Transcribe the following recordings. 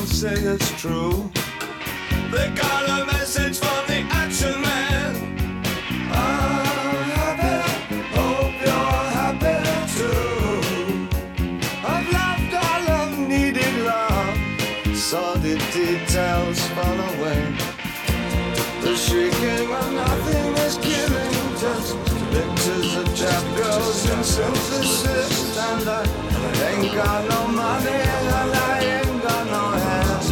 don't say it's true. They got a message from the action man. I'm happy, hope you're happy too. I've loved all I've needed love, saw the details fall away. The shrieking when nothing is killing, just pictures of chapters and synthesis. And I ain't got no money and I ain't got no hands,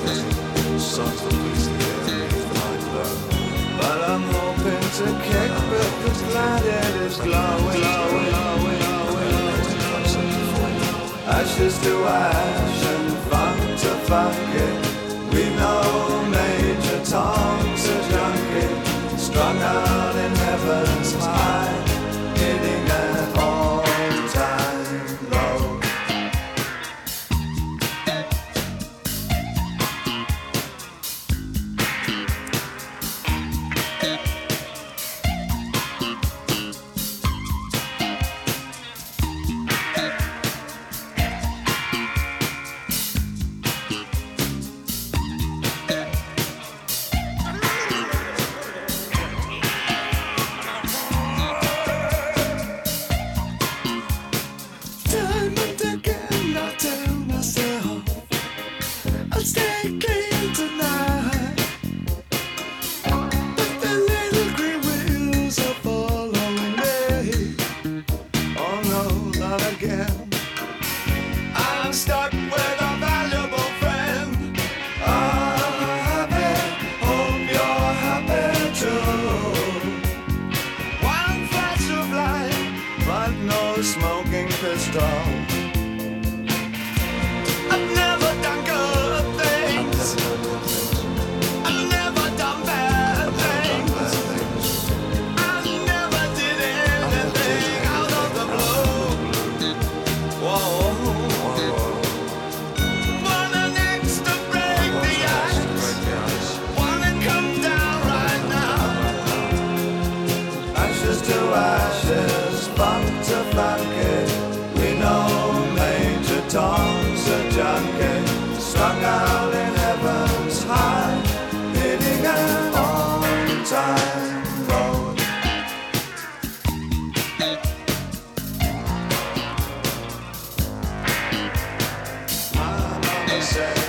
but I'm hoping to kick because planet is glowing. Ashes to ash and funk to funk it. We know Major Tom's a junkie, strung out in heaven's high, hitting an all-time low. Time and again I tell myself I'll stay clean tonight, but the little green wheels are following me. Oh no, not again. I'm stuck with a valuable friend. I'm happy, hope you're happy too. One flash of light, but no smoking pistol. I've never done good things, I've never done bad things, I never did anything out of the blue. Whoa. Want an axe to break the ice, wanna come down right now. Ashes to ashes, funk to funky. We know Major Tom's a junkie, strung out in heaven's high, hitting an all-time road. My mama said